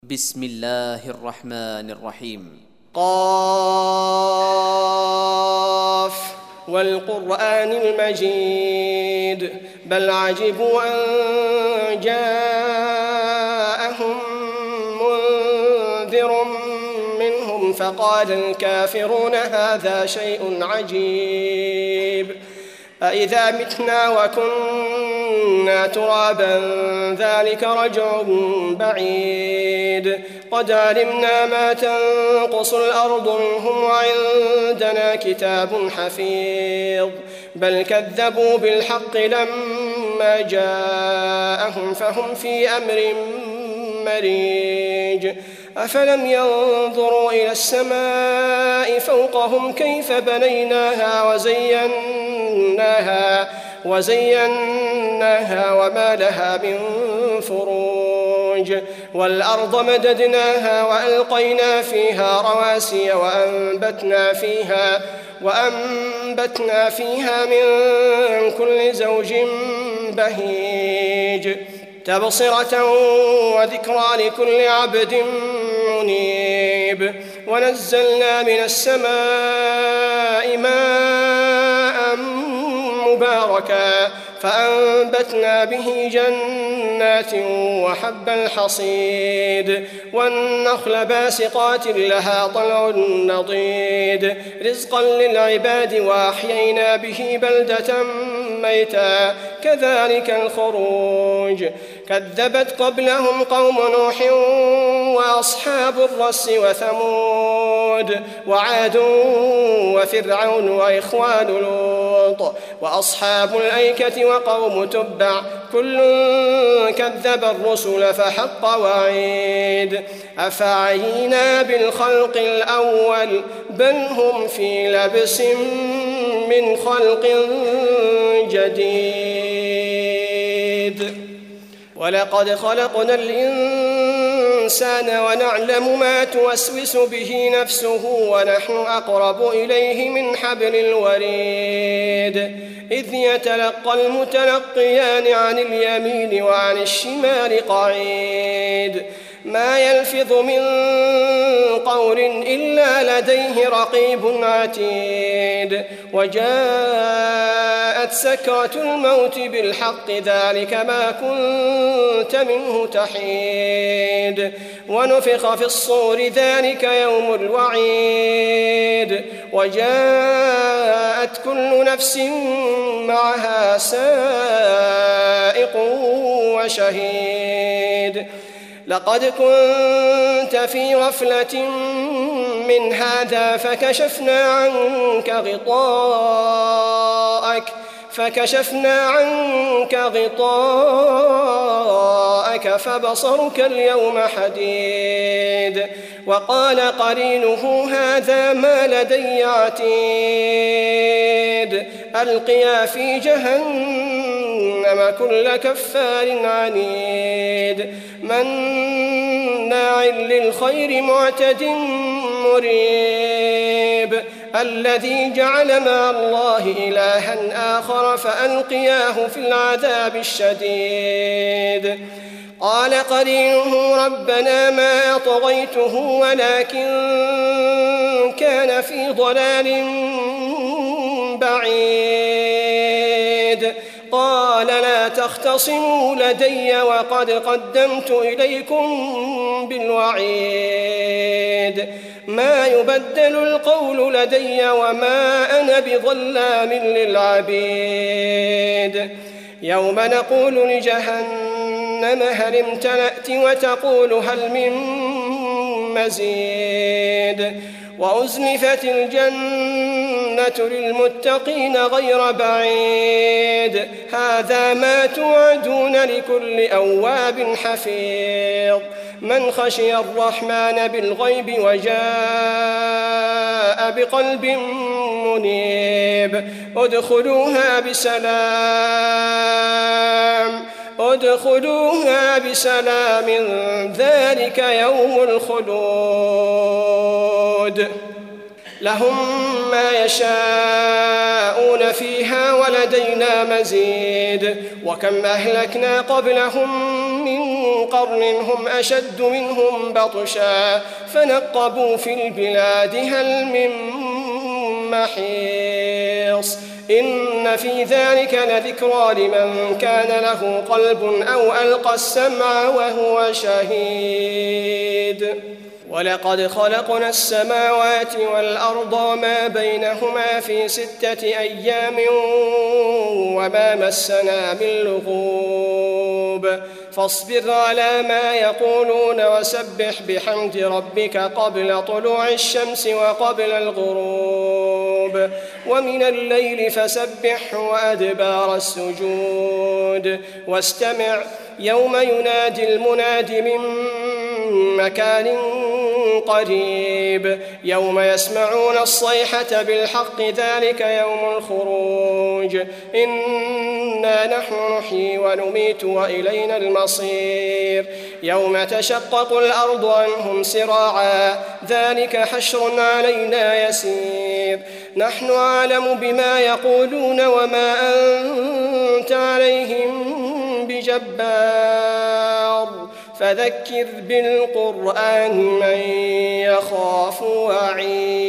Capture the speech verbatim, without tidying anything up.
بسم الله الرحمن الرحيم. قاف والقرآن المجيد بل عجبوا أن جاءهم منذر منهم فقال الكافرون هذا شيء عجيب أإذا متنا وكنا ترابا ذلك رجع بعيد قد علمنا ما تنقص الأرض منهم وعندنا كتاب حفيظ بل كذبوا بالحق لما جاءهم فهم في أمر مريج أفلم ينظروا إلى السماء فوقهم كيف بنيناها وزيناها وزيناها وما لها من فروج والأرض مددناها وألقينا فيها رواسي وأنبتنا فيها وأنبتنا فيها من كل زوج بهيج تبصرة وذكرى لكل عبد منيب ونزلنا من السماء ماء مباركا فأنبتنا به جنات وحب الحصيد والنخل باسقات لها طلع نضيد رزقا للعباد وأحيينا به بلدة ميتا كذلك الخروج كذبت قبلهم قوم نوح وأصحاب الرس وثمود وعاد وفرعون وإخوان لوط وأصحاب الأيكة وقوم تبع كل كذب الرسل فحق وعيد أفعينا بالخلق الأول بل هم في لبس من خلق جديد ولقد خلقنا الإنسان ونعلم ما توسوس به نفسه ونحن أقرب إليه من حبل الوريد إذ يتلقى المتلقيان عن اليمين وعن الشمال قعيد ما يلفظ من قول إلا لديه رقيب عتيد وجاءت سكرة الموت بالحق ذلك ما كنت منه تحيد ونفخ في الصور ذلك يوم الوعيد وجاءت كل نفس معها سائق وشهيد لقد كنت في غفلة من هذا فكشفنا عنك غطاءك فكشفنا عنك غطاءك فبصرك اليوم حديد وقال قرينه هذا ما لدي عتيد ألقيا في جهنم كل كفار عنيد مناع للخير معتد مريب الذي جعل مع الله إلها آخر فألقياه في العذاب الشديد قال قرينه ربنا ما أطغيته ولكن كان في ضلال بعيد قال لا تختصموا لدي وقد قدمت إليكم بالوعيد ما يبدل القول لدي وما أنا بظلام للعبيد يوم نقول لجهنم هل امتلأت وتقول هل من مزيد وأزلفت الجنة للمتقين غير بعيد هذا ما توعدون لكل أواب حفيظ من خشي الرحمن بالغيب وجاء بقلب منيب ادخلوها بسلام ادخلوها بسلام ذلك يوم الخلود لهم ما يشاءون فيها ولدينا مزيد وكم أهلكنا قبلهم من قرن هم أشد منهم بطشا فنقبوا في البلاد هل من محيص إن في ذلك لذكرى لمن كان له قلب أو ألقى السمع وهو شهيد ولقد خلقنا السماوات والأرض وما بينهما في ستة أيام وما مسنا من لغوب فاصبر على ما يقولون وسبح بحمد ربك قبل طلوع الشمس وقبل الغروب ومن الليل فسبح وأدبار السجود واستمع يوم ينادي المناد من مكان قريب يوم يسمعون الصيحة بالحق ذلك يوم الخروج إنا نحن نحيي ونميت وإلينا المصير يوم تشقق الأرض عنهم سراعا ذلك حشر علينا يسير نحن أعلم بما يقولون وما أنت عليهم بجبار فذكر بالقرآن من يخاف وعيد.